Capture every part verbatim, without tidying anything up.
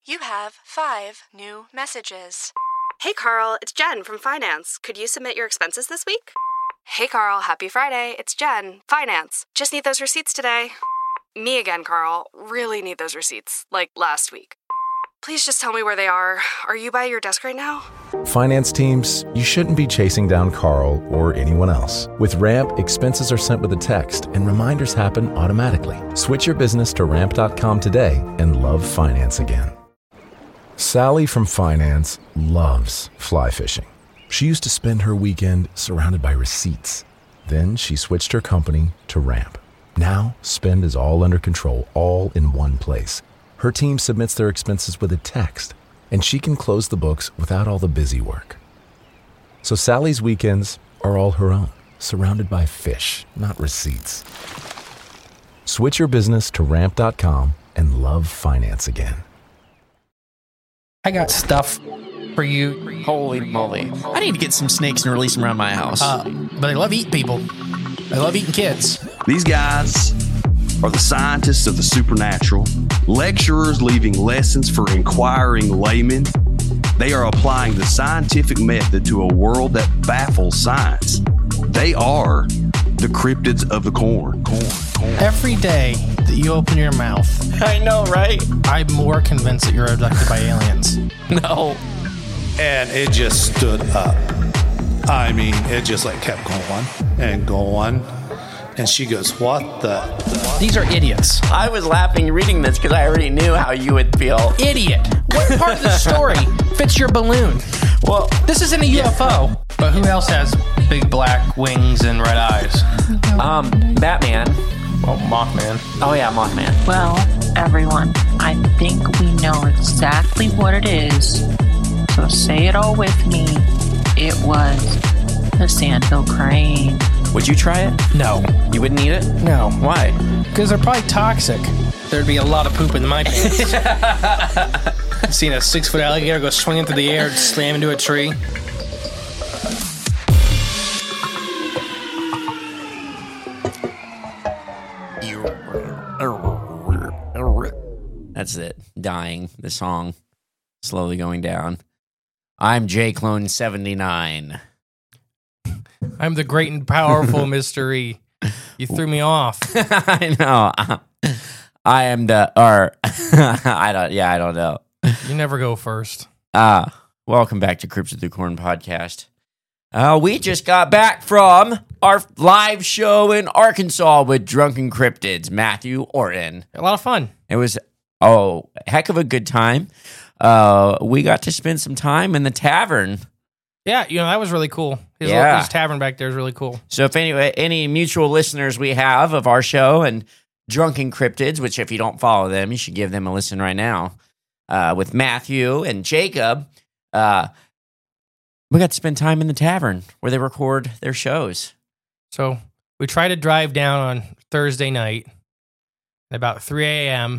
You have five new messages. Hey Carl, it's Jen from Finance. Could you submit your expenses this week? Hey Carl, happy Friday. It's Jen, Finance. Just need those receipts today. Me again, Carl. Really need those receipts, like last week. Please just tell me where they are. Are you by your desk right now? Finance teams, you shouldn't be chasing down Carl or anyone else. With Ramp, expenses are sent with a text and reminders happen automatically. Switch your business to ramp dot com today and love finance again. Sally from Finance loves fly fishing. She used to spend her weekend surrounded by receipts. Then she switched her company to Ramp. Now, spend is all under control, all in one place. Her team submits their expenses with a text, and she can close the books without all the busy work. So Sally's weekends are all her own, surrounded by fish, not receipts. Switch your business to ramp dot com and love finance again. I got stuff for you. Holy moly. I need to get some snakes and release them around my house. Uh, but they love eating people. They love eating kids. These guys are the scientists of the supernatural, lecturers leaving lessons for inquiring laymen. They are applying the scientific method to a world that baffles science. They are the cryptids of the corn. Corn, corn. Every day that you open your mouth, I know, right? I'm more convinced that you're abducted by aliens. No. And it just stood up. I mean, it just like kept going and going. And she goes, what the? These are idiots. I was laughing reading this because I already knew how you would feel. Idiot. What part of the story fits your balloon? Well, this isn't a U F O. But who else has big black wings and red eyes? Um, Batman. Well, Mothman. Oh, yeah, Mothman. Well, everyone, I think we know exactly what it is. So say it all with me. It was the Sandhill Crane. Would you try it? No. You wouldn't eat it? No. Why? Because they're probably toxic. There'd be a lot of poop in my pants. I've seen a six-foot alligator go swinging through the air and slam into a tree. That's it. Dying. The song. Slowly going down. I'm J Clone seventy-nine. I'm the great and powerful mystery. You threw me off. I know. I am the, or, I don't, yeah, I don't know. You never go first. Ah, uh, welcome back to Crypts of the Corn podcast. Uh, we just got back from our live show in Arkansas with Drunken Cryptids, Matthew Orton. A lot of fun. It was, oh, heck of a good time. Uh, we got to spend some time in the tavern. Yeah, you know, that was really cool. His, yeah. little, his tavern back there is really cool. So if any, any mutual listeners we have of our show and Drunken Cryptids, which if you don't follow them, you should give them a listen right now, uh, with Matthew and Jacob, uh, we got to spend time in the tavern where they record their shows. So we tried to drive down on Thursday night at about three a.m.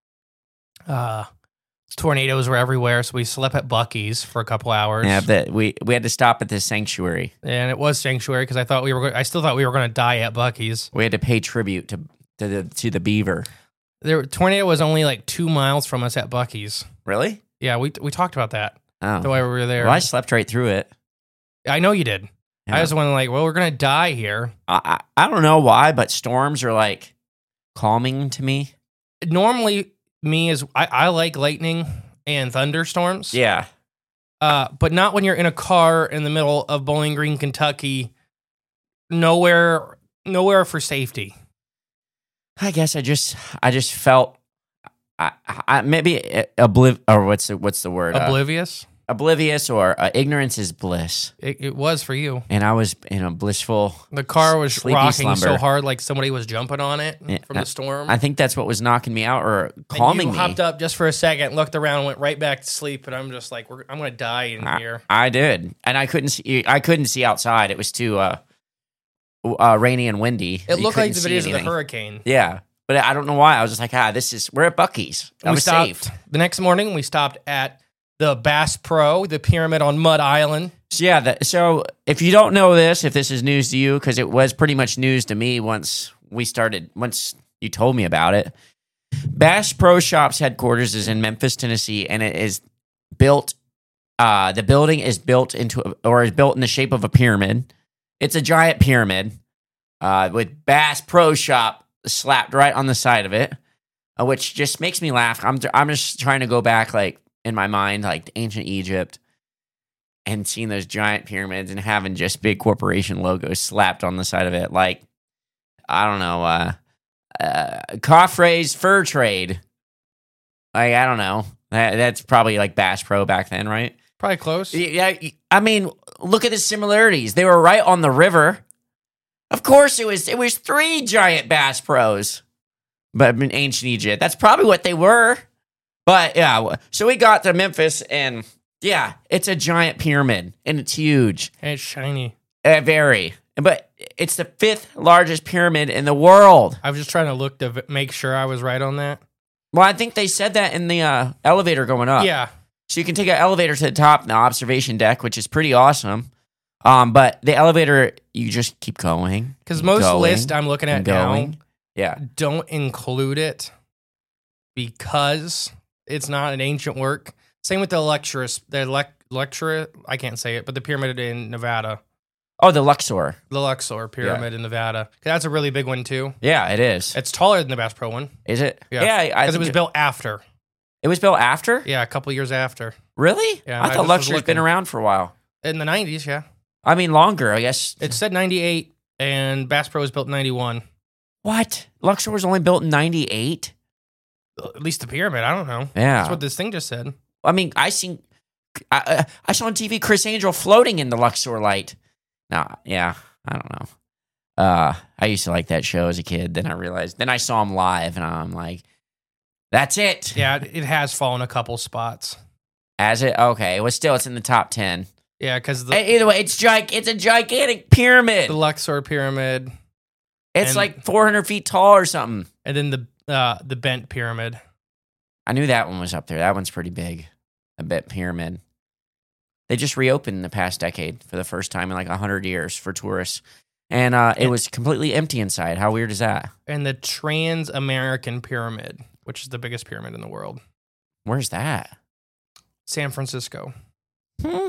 Uh, tornadoes were everywhere, so we slept at Buc-ee's for a couple hours. Yeah, but we we had to stop at this sanctuary, and it was sanctuary because I thought we were. I still thought we were going to die at Buc-ee's. We had to pay tribute to to the to the beaver. The tornado was only like two miles from us at Buc-ee's. Really? Yeah, we we talked about that. Oh, the way we were there. Well, I slept right through it. I know you did. Yeah. I was one like, well, we're gonna die here. I, I I don't know why, but storms are like calming to me. Normally, me is I, I like lightning and thunderstorms. Yeah. Uh, but not when you're in a car in the middle of Bowling Green, Kentucky. Nowhere, nowhere for safety. I guess I just I just felt I, I maybe obliv or what's the, what's the word? Oblivious. Uh, oblivious or uh, ignorance is bliss. It, it was for you. And I was in a blissful. The car was sleepy rocking slumber. so hard, like somebody was jumping on it Yeah, from the storm. I think that's what was knocking me out or calming and you me. hopped up just for a second, looked around, went right back to sleep, and I'm just like, we're, I'm going to die in I, here. I did, and I couldn't see. I couldn't see outside. It was too uh, uh, rainy and windy. It You looked like couldn't the videos see of the anything. hurricane. Yeah, but I don't know why. I was just like, ah, this is we're at Buc-ee's. I we was stopped, safe. The next morning, we stopped at the Bass Pro, the Pyramid on Mud Island. So yeah, the, so if you don't know this, if this is news to you, because it was pretty much news to me once we started, once you told me about it. Bass Pro Shops headquarters is in Memphis, Tennessee, and it is built. Uh, the building is built into, a, or is built in the shape of a pyramid. It's a giant pyramid uh, with Bass Pro Shop slapped right on the side of it, uh, which just makes me laugh. I'm I'm just trying to go back, like in my mind, like to ancient Egypt, and seeing those giant pyramids and having just big corporation logos slapped on the side of it, like I don't know. Uh, Uh, Coffray's Fur Trade. Like, I don't know. That, that's probably like Bass Pro back then, right? Probably close. Yeah. I mean, look at the similarities. They were right on the river. Of course, it was. It was three giant Bass Pros, but in ancient Egypt, that's probably what they were. But yeah, so we got to Memphis, and yeah, it's a giant pyramid, and it's huge. And it's shiny. Uh, very. But it's the fifth largest pyramid in the world. I was just trying to look to v- make sure I was right on that. Well, I think they said that in the uh, elevator going up. Yeah. So you can take an elevator to the top in the observation deck, which is pretty awesome. Um, but the elevator, you just keep going. Because most going, lists I'm looking at going. now Yeah. don't include it because it's not an ancient work. Same with the lecturous, the lec- lecture, I can't say it, but the pyramid in Nevada. Oh, the Luxor. The Luxor pyramid Yeah. in Nevada. That's a really big one too. Yeah, it is. It's taller than the Bass Pro one. Is it? Yeah. Yeah, I Because think it was it, built after. it was built after? Yeah, a couple years after. Really? Yeah, I I thought just was Luxor's been looking. around for a while. In the nineties, yeah. I mean, longer, I guess. It said ninety-eight, and Bass Pro was built in ninety-one. What? Luxor was only built in ninety-eight? At least the pyramid, I don't know. Yeah. That's what this thing just said. I mean, I seen, I, I, I saw on T V Chris Angel floating in the Luxor light. No, yeah, I don't know. Uh, I used to like that show as a kid. Then I realized, then I saw him live, and I'm like, that's it. Yeah, it has fallen a couple spots. As it okay, well, still, it's in the top ten. Yeah, because the, Either way, it's gig- It's a gigantic pyramid. the Luxor pyramid, It's and- like four hundred feet tall or something. and then the uh, the bent pyramid. I knew that one was up there. That one's pretty big. A bent pyramid. They just reopened in the past decade for the first time in like one hundred years for tourists. And uh, it was completely empty inside. How weird is that? And the Trans-American Pyramid, which is the biggest pyramid in the world. Where's that? San Francisco. Hmm.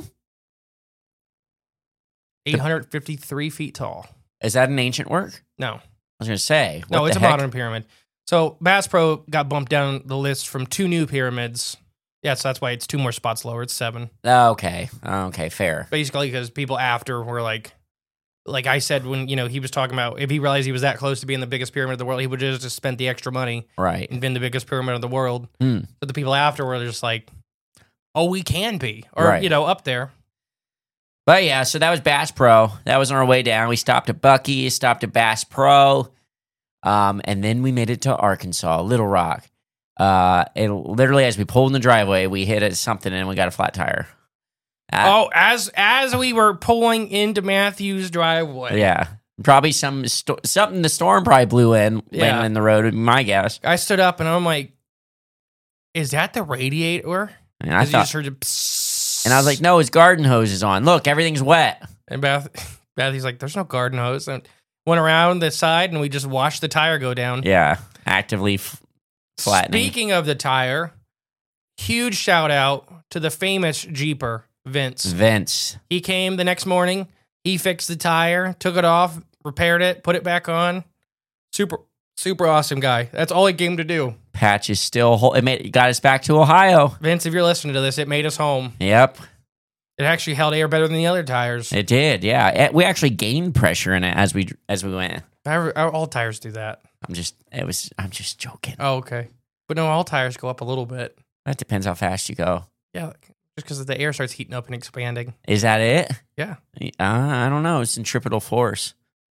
eight hundred fifty-three feet tall. Is that an ancient work? No. I was going to say. No, what it's the a heck? modern pyramid. So Bass Pro got bumped down the list from two new pyramids. Yeah, so that's why it's two more spots lower. It's seven. Okay. Okay, fair. Basically, because people after were like, like I said, when, you know, he was talking about, if he realized he was that close to being the biggest pyramid of the world, he would just have spent the extra money Right. and been the biggest pyramid of the world. Hmm. But the people after were just like, oh, we can be. Or, Right. you know, up there. But yeah, so that was Bass Pro. That was on our way down. We stopped at Buc-ee's, stopped at Bass Pro, um, and then we made it to Arkansas, Little Rock. Uh, it literally, as we pulled in the driveway, we hit a, something and we got a flat tire. Uh, Oh, as as we were pulling into Matthew's driveway. yeah, probably some sto- something the storm probably blew in, Yeah. landed in the road. Would be my guess. I stood up and I'm like, is that the radiator? And I 'Cause you thought, just heard it psst. and I was like, no, his garden hose is on. Look, everything's wet. And Beth, Matthew's like, there's no garden hose. And went around the side and we just watched the tire go down. Yeah, actively f- flattening. Speaking of the tire, huge shout out to the famous Jeeper, Vince. Vince. He came the next morning. He fixed the tire, took it off, repaired it, put it back on. Super, super awesome guy. That's all he came to do. Patch is still. Whole, it made, got us back to Ohio. Vince, if you're listening to this, it made us home. Yep. It actually held air better than the other tires. It did, yeah. It- we actually gained pressure in it as we as we went. Our- our- all tires do that. I'm just, it was, I'm just joking. Oh, okay. But no, all tires go up a little bit. That depends how fast you go. Yeah, just because the air starts heating up and expanding. Is that it? Yeah. Uh, I don't know. Centripetal force.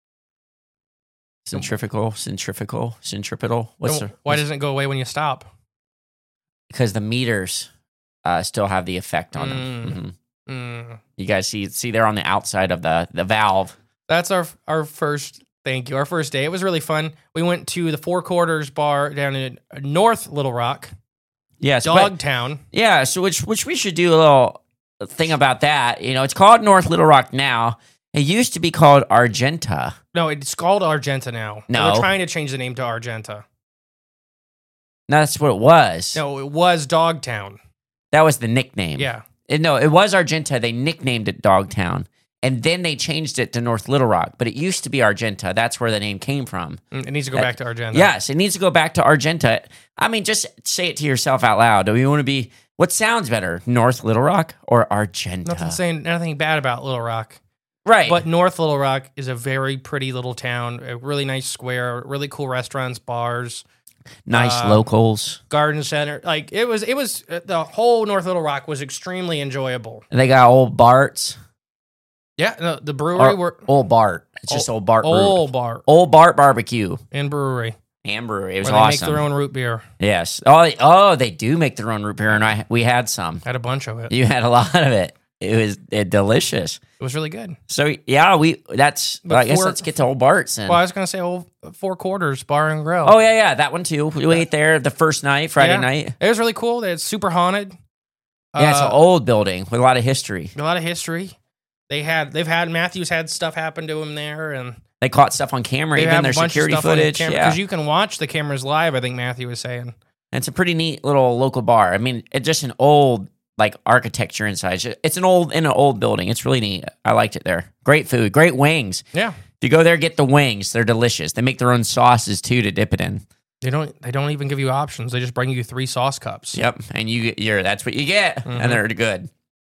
Centrifugal, centrifugal, centripetal. What's Then the, why doesn't it go away when you stop? because the meters uh, still have the effect on Mm. them. Mhm. Mm. You guys see, see, they're on the outside of the the valve. That's our our first. Thank you. Our first day. It was really fun. We went to the Four Quarters bar down in North Little Rock, Yes, but- Dogtown. Yeah, so which which we should do a little thing about that. You know, it's called North Little Rock now. It used to be called Argenta. No, it's called Argenta now. No. We're trying to change the name to Argenta. No, that's what it was. No, it was Dogtown. That was the nickname. Yeah. It- no, it was Argenta. They nicknamed it Dogtown. And then they changed it to North Little Rock. But it used to be Argenta. That's where the name came from. Mm, It needs to go Uh, back to Argenta. Yes, it needs to go back to Argenta. I mean, just say it to yourself out loud. Do you want to be, what sounds better, North Little Rock or Argenta? Nothing saying nothing bad about Little Rock. Right. But North Little Rock is a very pretty little town, a really nice square, really cool restaurants, bars, nice uh, locals. garden center. Like it was, it was uh, the whole North Little Rock was extremely enjoyable. And they got old Bart's. Yeah, no, the brewery Or were old Bart. It's just old Bart Brew- old bar Old Bart Barbecue and brewery and brewery. It was where they awesome. make their own root beer. Yes. Oh, they- oh, they do make their own root beer, and I we had some. Had a bunch of it. You had a lot of it. It was uh, delicious. It was really good. So yeah, we that's. But Well, I guess for- let's get to old Bart's. And, Well, I was gonna say old Four Quarters Bar and Grill. oh yeah, yeah, that one too. We ate there the first night, Friday Yeah. night. It was really cool. It's super haunted. Yeah, it's Uh, an old building with a lot of history. a lot of history. They had they've had Matthews had stuff happen to him there, and They caught stuff on camera, they even have their a bunch security of stuff footage. on Yeah, because you can watch the cameras live. I think Matthew was saying. it's a pretty neat little local bar. I mean, it's just an old like architecture inside. It's an old in an old building. It's really neat. I liked it there. Great food, great wings. Yeah, If you go there, get the wings. They're delicious. They make their own sauces too to dip it in. they don't they don't even give you options. They just bring you three sauce cups. Yep, and you get you're that's what you get, Mhm. and they're good.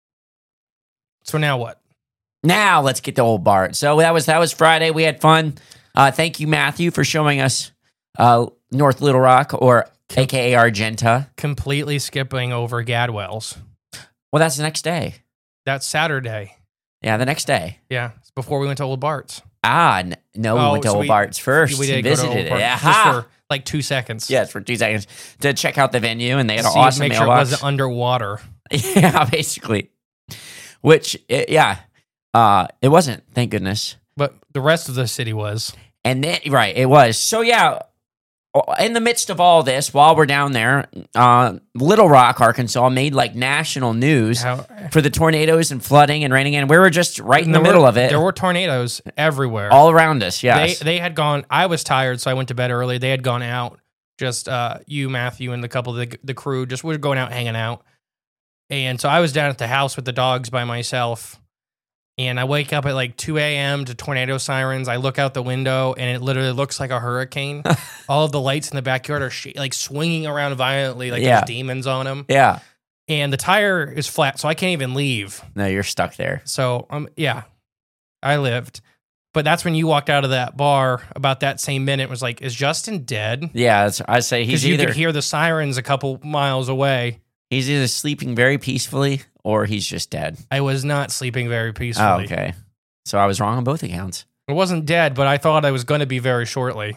So now what? Now let's get to old Bart. So that was that was Friday. We had fun. Uh, thank you, Matthew, for showing us uh, North Little Rock, or A K A Argenta. Completely skipping over Gadwell's. Well, that's the next day. That's Saturday. Yeah, the next day. Yeah, it's before we went to Old Bart's. Ah, n- no, we Oh, went to so Old we- Bart's first. We did and go to visited Old it. Bart's Yeah, just ha! for like two seconds. Yes, for two seconds to check out the venue, and they had an See, awesome make sure it mailbox. wasn't underwater. Yeah, basically. Which, it, yeah, uh, it wasn't. Thank goodness. But the rest of the city was. And then, right, it was. So, yeah, in the midst of all this, while we're down there, uh, Little Rock, Arkansas made like national news How, for the tornadoes and flooding and raining. And we were just right in the there middle were- of it, There were tornadoes everywhere. all around us. Yes. They they had gone. I was tired, so I went to bed early. They had gone out. Just uh, you, Matthew, and the couple of the, the crew. Just we were going out hanging out, and so I was down at the house with the dogs by myself. And I wake up at like two a.m. to tornado sirens. I look out the window, and it literally looks like a hurricane. All of the lights in the backyard are sh- like swinging around violently, like Yeah. there's demons on them. yeah. And the tire is flat, so I can't even leave. No, you're stuck there. So um, yeah, I lived. But that's when you walked out of that bar about that same minute. Was like, is Justin dead? Yeah, that's, I say he's Because you either could hear the sirens a couple miles away. he's either sleeping very peacefully or he's just dead. I was not sleeping very peacefully. Oh, okay. So I was wrong on both accounts. I wasn't dead, but I thought I was going to be very shortly.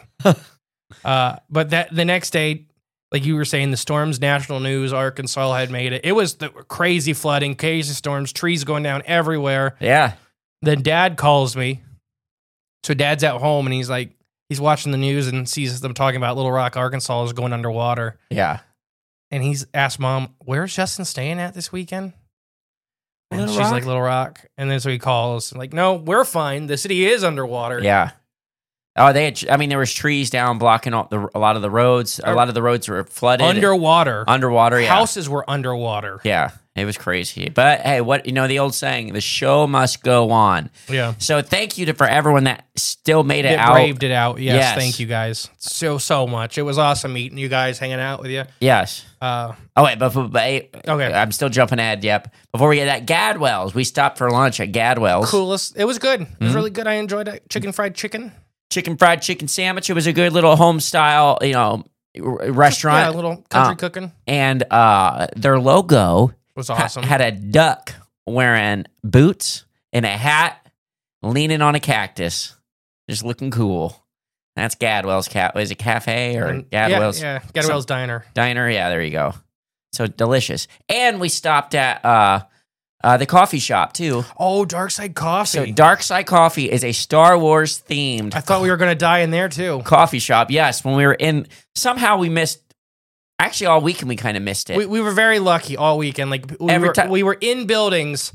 uh, but that the next day, like you were saying, the storms, national news, Arkansas had made it. It was the crazy flooding, crazy storms, trees going down everywhere. Yeah. Then Dad calls me. So Dad's at home and he's like, he's watching the news and sees them talking about Little Rock, Arkansas is going underwater. Yeah. And he's asked Mom, where's Justin staying at this weekend? And Little she's Rock? like, Little Rock. And then so he calls, like, no, we're fine. The city is underwater. Yeah. Oh, they had, I mean, there was trees down blocking all the, a lot of the roads. A lot of the roads were flooded. Underwater. Underwater, yeah. Houses were underwater. Yeah. It was crazy. But hey, what, you know, the old saying, the show must go on. Yeah. So thank you to, for everyone that still made it That out. braved it out. Yes, Yes. Thank you guys so, so much. It was awesome meeting you guys, hanging out with you. Yes. Uh, Oh, wait, but, but, but hey, Okay. I'm still jumping ahead. Yep. Before we get that, Gadwell's. We stopped for lunch at Gadwell's. coolest. It was good. It was Mm-hmm. really good. I enjoyed it. Chicken fried chicken. Chicken fried chicken sandwich. It was a good little home style, you know, r- restaurant. Yeah, a little country Uh, cooking. And uh, their logo Was ha- awesome. had a duck wearing boots and a hat, leaning on a cactus, just looking cool. That's Gadwell's cat. Is it cafe or And- yeah, Gadwell's Yeah, Gadwell's Diner. diner? Yeah, there you go. So delicious. And we stopped at uh, uh, the coffee shop too. Oh, Dark Side Coffee. So Dark Side Coffee is a Star Wars themed I thought we were going to die in there too. coffee shop. Yes, when we were in, somehow we missed. Actually, all weekend we kind of missed it. We, we were very lucky all weekend. Like we Every were, time- we were in buildings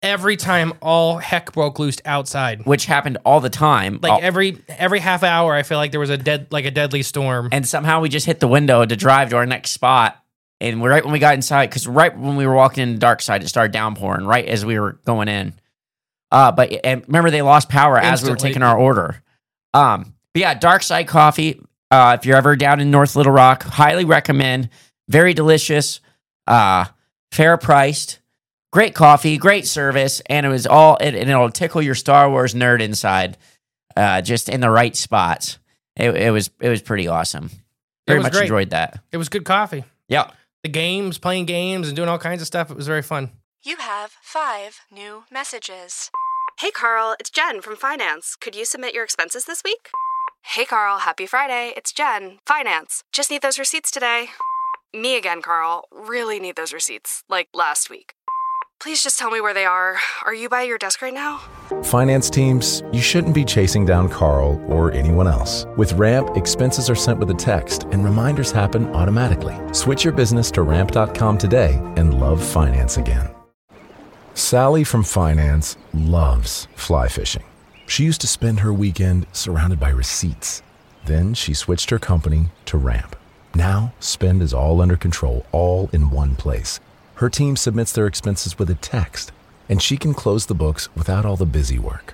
every time all heck broke loose outside. which happened all the time. Like All- every every half hour, I feel like there was a dead like a deadly storm. and somehow we just hit the window to drive to our next spot. And right when we got inside, because right when we were walking in the dark side, it started downpouring right as we were going in. Uh, but and remember, they lost power as we were Instantly. taking our order. Um, but yeah, Dark Side Coffee. Uh, if you're ever down in North Little Rock, highly recommend. Very delicious, uh, fair priced, great coffee, great service, and it was all. It, and it'll tickle your Star Wars nerd inside, uh, just in the right spots. It, it was it was pretty awesome. Very was much great. enjoyed that. It was good coffee. Yeah. The games, playing games, and doing all kinds of stuff. It was very fun. You have five new messages. Hey, Carl, it's Jen from Finance. Could you submit your expenses this week? Hey, Carl, happy Friday. It's Jen, Finance. Just need those receipts today. Me again, Carl. Really need those receipts, like last week. Please just tell me where they are. Are you by your desk right now? Finance teams, you shouldn't be chasing down Carl or anyone else. With Ramp, expenses are sent with a text and reminders happen automatically. Switch your business to ramp dot com today and love finance again. Sally from Finance loves fly fishing. She used to spend her weekend surrounded by receipts. Then she switched her company to Ramp. Now, spend is all under control, all in one place. Her team submits their expenses with a text, and she can close the books without all the busy work.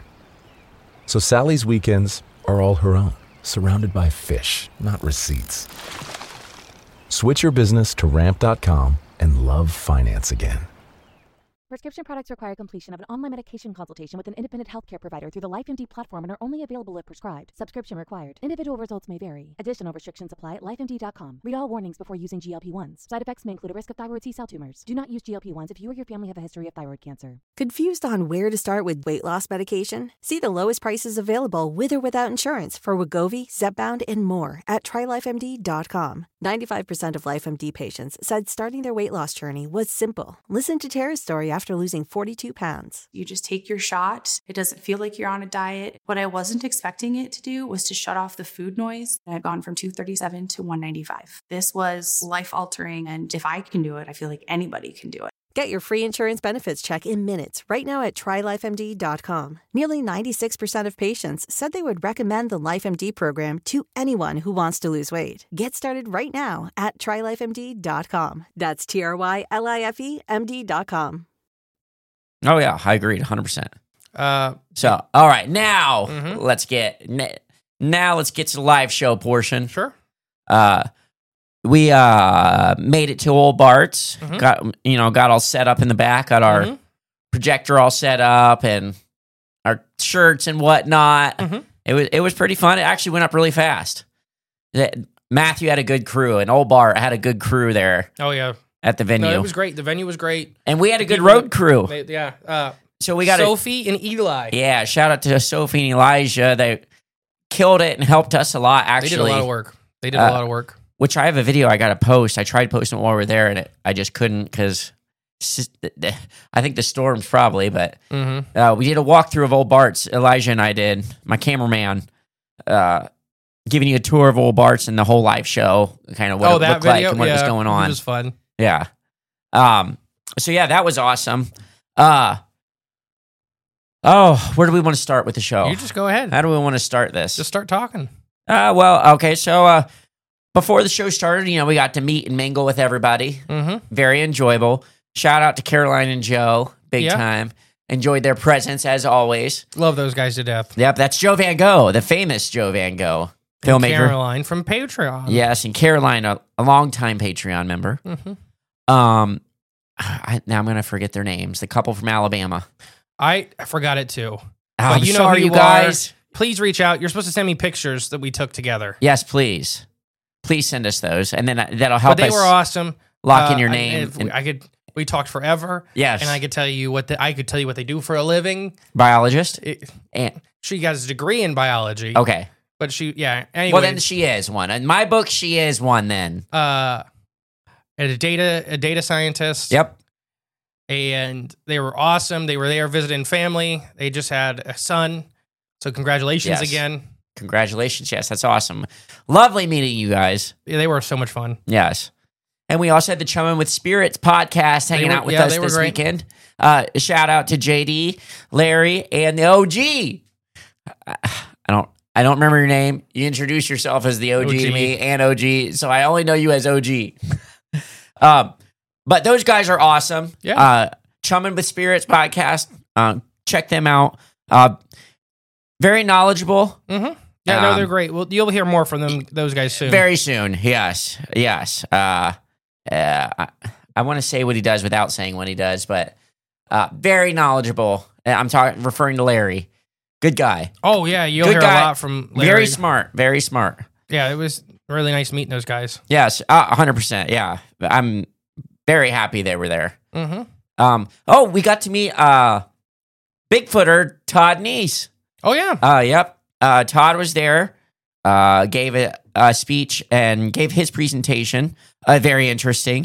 So Sally's weekends are all her own, surrounded by fish, not receipts. Switch your business to ramp dot com and love finance again. Prescription products require completion of an online medication consultation with an independent healthcare provider through the LifeMD platform and are only available if prescribed. Subscription required. Individual results may vary. Additional restrictions apply at life M D dot com. Read all warnings before using G L P ones. Side effects may include a risk of thyroid C-cell tumors. Do not use G L P ones if you or your family have a history of thyroid cancer. Confused on where to start with weight loss medication? See the lowest prices available with or without insurance for Wegovy, Zepbound, and more at try life M D dot com. ninety-five percent of LifeMD patients said starting their weight loss journey was simple. Listen to Tara's story after losing forty-two pounds. You just take your shot. It doesn't feel like you're on a diet. What I wasn't expecting it to do was to shut off the food noise. I've gone from two thirty-seven to one ninety-five. This was life-altering, and if I can do it, I feel like anybody can do it. Get your free insurance benefits check in minutes right now at try life M D dot com. Nearly ninety-six percent of patients said they would recommend the LifeMD program to anyone who wants to lose weight. Get started right now at try life M D dot com. That's T R Y L I F E M D dot com. Oh, yeah. I agreed one hundred percent. Uh, So, all right. Now, Mhm. let's get n- now let's get to the live show portion. sure. Uh, we uh made it to Old Bart's. Mhm. Got you know got all set up in the back. Got our Mhm. projector all set up and our shirts and whatnot. Mhm. It was it was pretty fun. It actually went up really fast. The- Matthew had a good crew, and Old Bart had a good crew there Oh yeah. at the venue, No, it was great. The venue was great. and we had a The good people road that- crew. They, yeah. Uh, So we got a, Sophie and Eli. yeah. Shout out to Sophie and Elijah. They killed it and helped us a lot. They did a Actually, lot of work. They did Uh, a lot of work. which I have a video I got to post. I tried posting it while we were there, and it, I just couldn't because I think the storms probably. But Mm-hmm. uh, we did a walkthrough of Old Bart's. Elijah and I did. My cameraman, uh, giving you a tour of Old Bart's and the whole live show, kind of what Oh, it that looked video. like and what yeah, was going It on. was fun. Yeah. Um. So yeah, that was awesome. Uh. Oh, where do we want to start with the show? You just go ahead. How do we want to start this? Just start talking. Uh, well, okay. So, uh, before the show started, you know, we got to meet and mingle with everybody. Mm-hmm. Very enjoyable. Shout out to Caroline and Joe, big Yeah. time. Enjoyed their presence as always. Love those guys to death. Yep, that's Joe Van Gogh, the famous Joe Van Gogh, filmmaker. Caroline from Patreon. Yes, and Caroline, a, a longtime Patreon member. Mm-hmm. Um, I, now I'm gonna forget their names. The couple from Alabama. I forgot it too. Oh, But I'm you know sorry, who you you guys. are. Please reach out. You're supposed to send me pictures that we took together. Yes, please. Please send us those, and then uh, that'll help But they us were awesome. lock in Uh, your I- name. if and- I could. We talked forever. yes, And I could tell you what the, I could tell you what they do for a living. biologist. It, And she has a degree in biology. okay. But she, yeah. Anyway, Well, then she is one. In my book, she is one. Then. uh, a data a data scientist. Yep. And they were awesome. They were there visiting family. They just had a son. So congratulations Yes. again. Congratulations. Yes, that's awesome. Lovely meeting you guys. Yeah, they were so much fun. Yes. And we also had the Chumming with Spirits podcast hanging were- out with yeah, us they were this great. weekend. Uh, a shout out to J D, Larry, and the O G. I I don't I don't remember your name. You introduced yourself as the O G, O G. to me and O G, so I only know you as O G. um, but those guys are awesome. Yeah. Uh, Chumming with Spirits podcast. Um, check them out. Uh, very knowledgeable. Mm-hmm. Yeah, no, Um, they're great. Well, you'll hear more from them, those guys soon. Very soon. Yes. Yes. Uh, uh, I, I want to say what he does without saying what he does, but uh, very knowledgeable. I'm talking referring to Larry. Good guy. Oh yeah, you'll Good hear guy. a lot from Larry. Very smart. Very smart. Yeah, it was really nice meeting those guys. Yes. Uh, one hundred percent. Yeah. I'm very happy they were there. Mm-hmm. Um. Oh, we got to meet uh, Bigfooter Todd Neese. Oh yeah. Uh. Yep. Uh. Todd was there. Uh. Gave a, a speech and gave his presentation. Uh. Very interesting.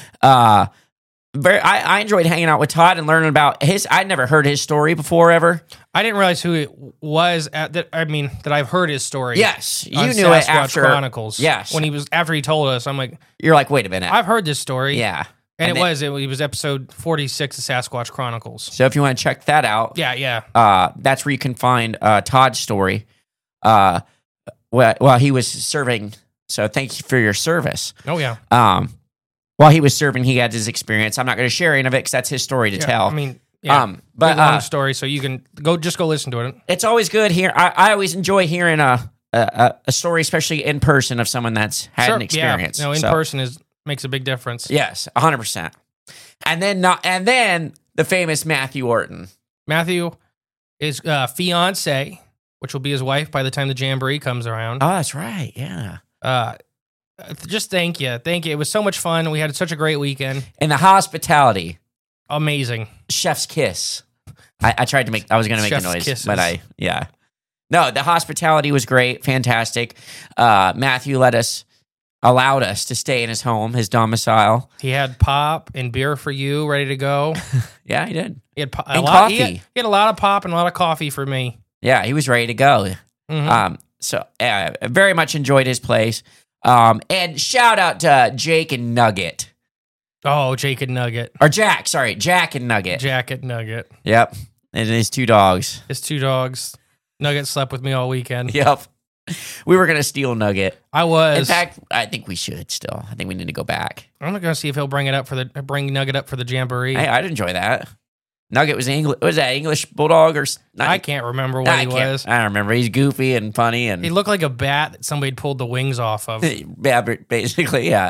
Uh. Very. I, I enjoyed hanging out with Todd and learning about his. I'd never heard his story before ever. I didn't realize who it was. At that I mean, that I've heard his story. Yes, you on knew it Sasquatch after Chronicles. Yes, when he was after he told us, I'm like, you're like, wait a minute. I've heard this story. Yeah, and, And it then- was it, it was episode forty-six of Sasquatch Chronicles. So if you want to check that out, Yeah, yeah. uh, that's where you can find uh, Todd's story. Uh, well, while he was serving. So thank you for your service. Oh yeah. Um, while he was serving, he had his experience. I'm not going to share any of it because that's his story to Yeah, tell. I mean, yeah. Um, but Big long uh, story, so you can go just go listen to it. it's always good here. I, I always enjoy hearing a, a a story, especially in person, of someone that's had Sure, an experience. Yeah. No, in So, person is makes a big difference. yes, one hundred percent. And then not, and then the famous Matthew Orton. Matthew is uh, fiance, which will be his wife by the time the Jamboree comes around. Oh, that's right. Yeah. Uh, just thank you, thank you. It was so much fun. We had such a great weekend. And the hospitality, Amazing. chef's kiss. I, I tried to make. I was going to make Chef's a noise, kisses. but I yeah. No, the hospitality was great, fantastic. Uh, Matthew let us, allowed us to stay in his home, his domicile. He had pop and beer for you, ready to go. Yeah, he did. He had, po- a And lot, He had, coffee. he had a lot of pop and a lot of coffee for me. Yeah, he was ready to go. Mhm. Um, so uh, very much enjoyed his place. Um, and shout out to Jake and Nugget. Oh, Jake and Nugget. Or Jack, sorry, Jack and Nugget. Jacket Nugget. Yep. And his two dogs. His two dogs. Nugget slept with me all weekend. Yep. We were going to steal Nugget. I was. In fact, I think we should still. I think we need to go back. I'm not gonna see if he'll bring it up for the bring Nugget up for the Jamboree. Hey, I'd enjoy that. Nugget was English. Was that English bulldog or? s- I can't remember what I he can't- was. I don't remember. He's goofy and funny and He looked like a bat that somebody pulled the wings off of. yeah, basically, yeah.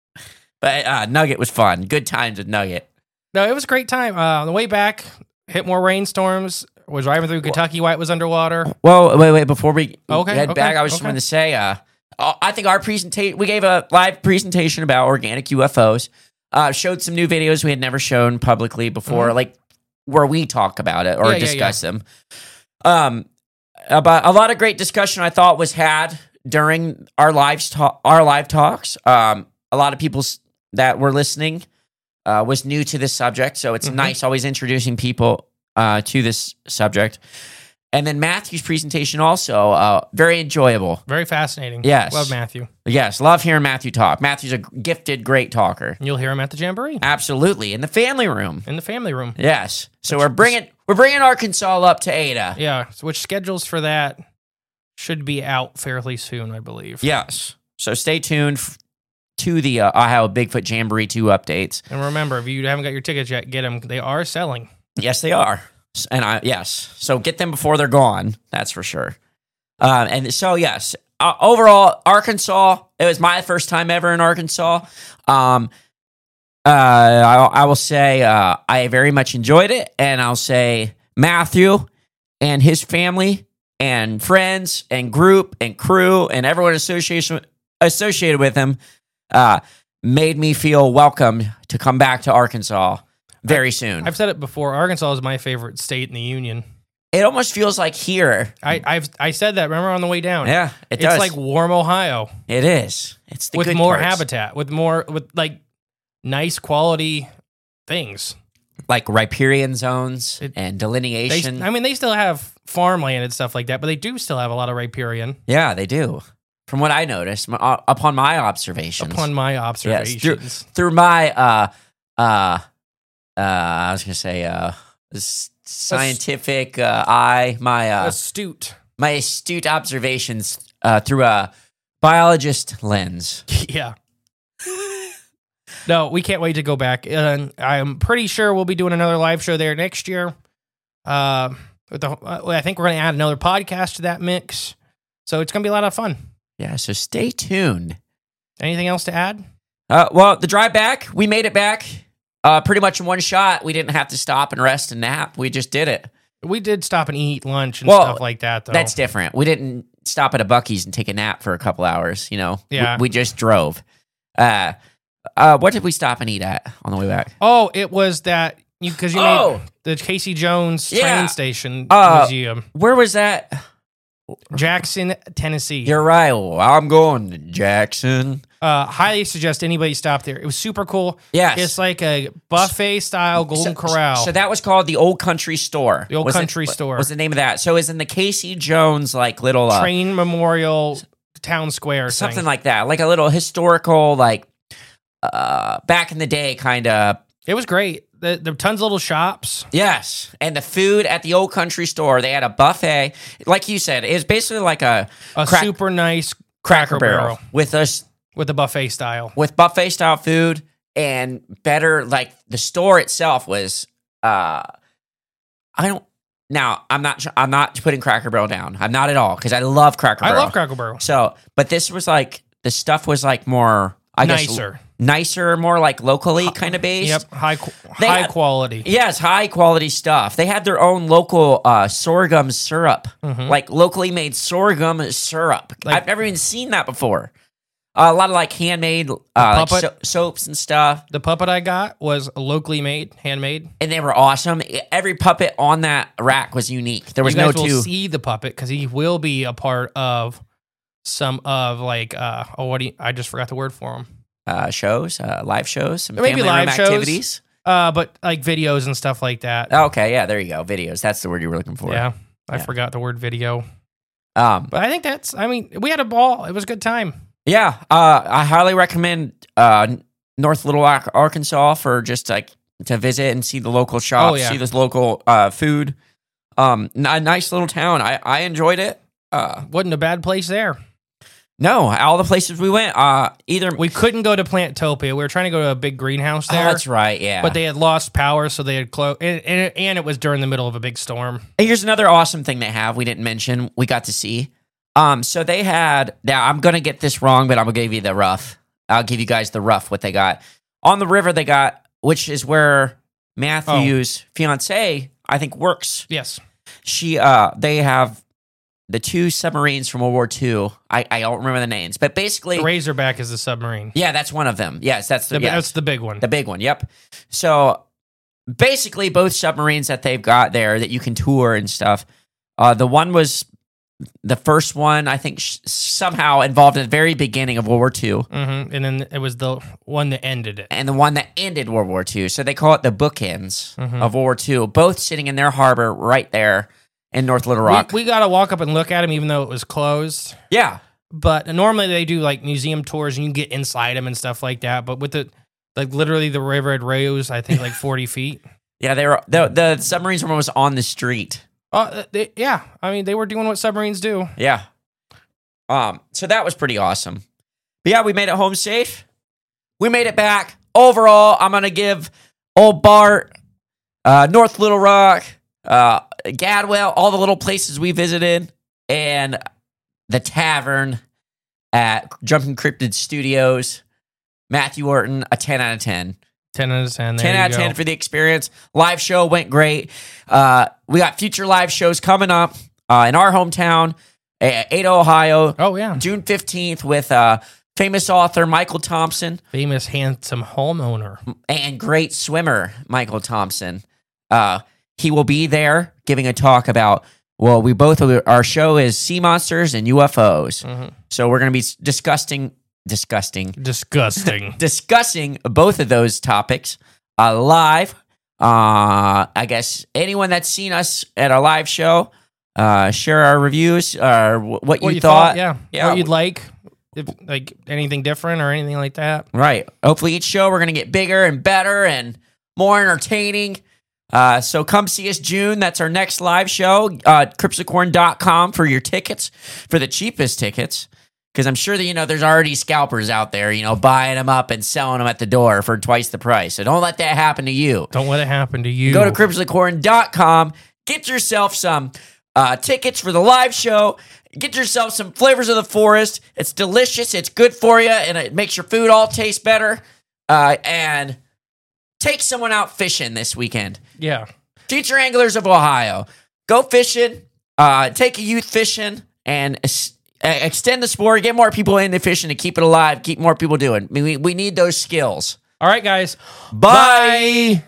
But uh, Nugget was fun. Good times with Nugget. No, it was a great time. Uh, on the way back, hit more rainstorms. Was driving through Kentucky while it was underwater. Well, wait, wait. Before we Okay, head okay, back, I was just okay. going to say, uh, uh, I think our presentation, we gave a live presentation about organic U F Os. Uh, showed some new videos we had never shown publicly before, Mhm. like where we talk about it or Yeah, yeah, discuss them. Um, about a lot of great discussion I thought was had during our live talk, our live talks. Um, a lot of people s- that were listening uh, was new to this subject, so it's Mhm. nice always introducing people uh, to this subject. And then Matthew's presentation also uh, very enjoyable. Very fascinating. Yes. Love Matthew. Yes, love hearing Matthew talk. Matthew's a gifted, great talker. You'll hear him at the Jamboree Absolutely, in the family room. in the family room. Yes. So we're bringing we're bringing Arkansas up to Ada. Yeah, so which schedules for that should be out fairly soon, I believe. Yes. So stay tuned f- to the uh, Ohio Bigfoot Jamboree two updates. And remember, if you haven't got your tickets yet, get them. They are selling. Yes, they are. S- And I yes. So get them before they're gone. That's for sure. Um, and so yes, uh, overall Arkansas. It was my first time ever in Arkansas. Um, uh, I, I will say uh, I very much enjoyed it, and I'll say Matthew and his family and friends and group and crew and everyone association associated with him uh, made me feel welcome to come back to Arkansas very soon. I've said it before. Arkansas is my favorite state in the union. It almost feels like here. I I've I said that. Remember on the way down? Yeah, it it's does. like warm Ohio It is. It's the with good more parts. habitat, with more with like nice quality things. like riparian zones It- and They, delineation. I mean, they still have farmland and stuff like that, but they do still have a lot of riparian. yeah, they do. from what I noticed, my, uh, upon my observations. Upon my observations. Yes, through, through my, uh, uh, uh, I was going to say, uh, s- scientific uh, eye, my uh, astute, my astute observations uh, through a biologist lens. Yeah. No, we can't wait to go back. And I'm pretty sure we'll be doing another live show there next year. Uh, with the, uh, I think we're going to add another podcast to that mix. So it's going to be a lot of fun. Yeah, so stay tuned. Anything else to add? Uh, well, the drive back, we made it back uh, pretty much in one shot. We didn't have to stop and rest and nap. We just did it. We did stop and eat lunch and well, stuff like that, though. That's different. We didn't stop at a Buc-ee's and take a nap for a couple hours, you know? Yeah. We, we just drove. Uh, uh, what did we stop and eat at on the way back? Oh, it was that, you because you Oh! made the Casey Jones Yeah. train station Uh, museum. Where was that? Jackson, Tennessee. You're right. Well, I'm going to Jackson. Uh, highly suggest anybody stop there. It was super cool. Yes. It's like a buffet style Golden So- Corral. So that was called the Old Country Store. The Old Was it- Country Store. was the name of that. So it's in the Casey Jones, like, little... Uh, Train Memorial Town Square something thing. like that. Like a little historical, like, uh, back in the day kind of... It was great. The, the tons of little shops. Yes. And the food at the Old Country Store, they had a buffet. Like you said, it was basically like a... A crack- super nice Cracker Cracker Barrel. Barrel. With us... With the buffet style. With buffet style food and better, like, the store itself was... uh I don't... Now, I'm not I'm not putting Cracker Barrel down. I'm not at all, because I love Cracker I Barrel. love Cracker Barrel. So, but this was like, the stuff was like more, I Nicer. guess, nicer, more like locally kind of based. Yep. High qu- They high had- quality. Yes, high quality stuff. They had their own local uh, sorghum syrup, Mhm. like locally made sorghum syrup. Like- I've never even seen that before. Uh, a lot of like handmade uh, like puppet- so- soaps and stuff, The puppet I got was locally made, handmade. and they were awesome. Every puppet on that rack was unique. There was you guys no will two. see the puppet because he will be a part of some of like uh oh what do you, I just forgot the word for him. Uh, shows, uh, live shows, some Maybe family live room shows. activities. Uh, but like videos and stuff like that. Okay, yeah, there you go. Videos. That's the word you were looking for. Yeah, I Yeah. forgot the word video. Um, But I think that's. I mean, we had a ball. It was a good time. yeah. Uh, I highly recommend uh, North Little Rock, Arkansas, for just like to visit and see the local shops, Oh, yeah. see this local uh, food. Um, n- a nice little town. I I enjoyed it. Uh, Wasn't a bad place there. no, all the places we went. Uh, either We couldn't go to Plantopia. We were trying to go to a big greenhouse oh, there. that's right. Yeah. But they had lost power, so they had closed. And, and, and it was during the middle of a big storm. And here's another awesome thing they have. We didn't mention. We got to see. Um, so they had. Now I'm gonna get this wrong, but I'm gonna give you the rough. I'll give you guys the rough what they got on the river. They got, which is where Matthew's fiance, I think, works. Yes. She. Uh, they have the two submarines from World War Two. I I don't remember the names, but basically, The Razorback is the submarine. yeah, that's one of them. Yes, that's the, The, yes. That's the big one. The big one, yep. So basically, both submarines that they've got there that you can tour and stuff. Uh, the one was the first one, I think, sh- somehow involved in the very beginning of World War Two, hmm And then it was the one that ended it. and the one that ended World War Two. So they call it the bookends Mhm. of World War Two, both sitting in their harbor right there in North Little Rock. We, we got to walk up and look at them, even though it was closed. yeah. But normally they do like museum tours, and you can get inside them and stuff like that. But with the like, literally the river had rose, I think, like forty feet. Yeah, they were the the submarines were almost on the street. Uh, they, yeah, I mean, they were doing what submarines do. Yeah. Um, so that was pretty awesome. But yeah, we made it home safe. We made it back. Overall, I'm gonna give Old Bart, uh, North Little Rock, uh, Gadwell, all the little places we visited, and the tavern at Jumping Cryptid Studios, Matthew Orton, a ten out of ten. ten out of ten. There ten you out of go. ten for the experience. Live show went great. Uh, we got future live shows coming up uh, in our hometown, uh, Ada, Ohio, Oh, yeah. June fifteenth with uh, famous author Michael Thompson Famous, handsome homeowner. and great swimmer Michael Thompson. Uh, he will be there giving a talk about, well, we both, our show is sea monsters and U F Os. Mhm. So we're going to be discussing, disgusting, Disgusting. discussing both of those topics uh, live. Uh, I guess anyone that's seen us at our live show, uh, share our reviews, uh, wh- what, you, thought. Yeah. Yeah. What you'd like. if, like anything different or anything like that. Right. Hopefully each show we're going to get bigger and better and more entertaining. Uh, so come see us June. That's our next live show. Uh, Crypts of Corn dot com for your tickets, for the cheapest tickets. Because I'm sure that, you know, there's already scalpers out there, you know, buying them up and selling them at the door for twice the price. So don't let that happen to you. Don't let it happen to you. Go to Crypts of Corn dot com. Get yourself some uh, tickets for the live show. Get yourself some Flavors of the Forest. It's delicious. It's good for you, and it makes your food all taste better. Uh, and take someone out fishing this weekend. Yeah. Future Anglers of Ohio. Go fishing. Uh, take a youth fishing and extend the sport, get more people into fishing to keep it alive, keep more people doing. I mean, we, we need those skills. All right, guys. Bye.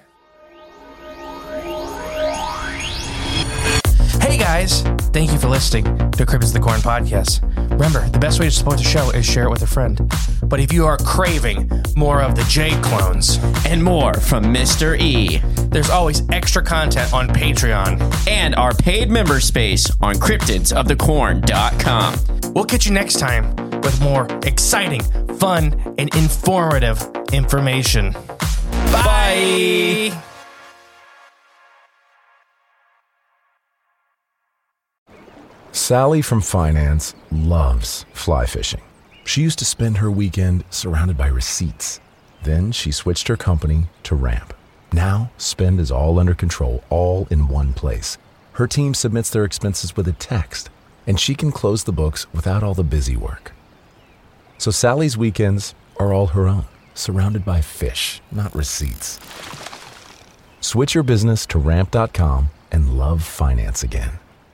Hey, guys. Thank you for listening to Crypts of the Corn podcast. Remember, the best way to support the show is share it with a friend. But if you are craving more of the J clones and more from Mister E, there's always extra content on Patreon and our paid member space on cryptids of the corn dot com. We'll catch you next time with more exciting, fun, and informative information. Bye. Bye. Sally from finance loves fly fishing. She used to spend her weekend surrounded by receipts. Then she switched her company to Ramp. Now, spend is all under control, all in one place. Her team submits their expenses with a text, and she can close the books without all the busy work. So Sally's weekends are all her own, surrounded by fish, not receipts. Switch your business to ramp dot com and love finance again.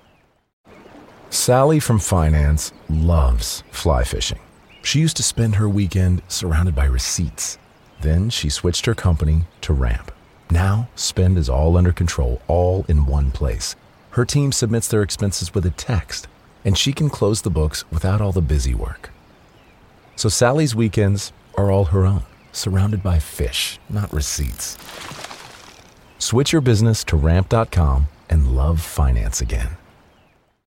Sally from finance loves fly fishing. She used to spend her weekend surrounded by receipts. Then she switched her company to Ramp. Now, spend is all under control, all in one place. Her team submits their expenses with a text, and she can close the books without all the busy work. So Sally's weekends are all her own, surrounded by fish, not receipts. Switch your business to ramp dot com and love finance again.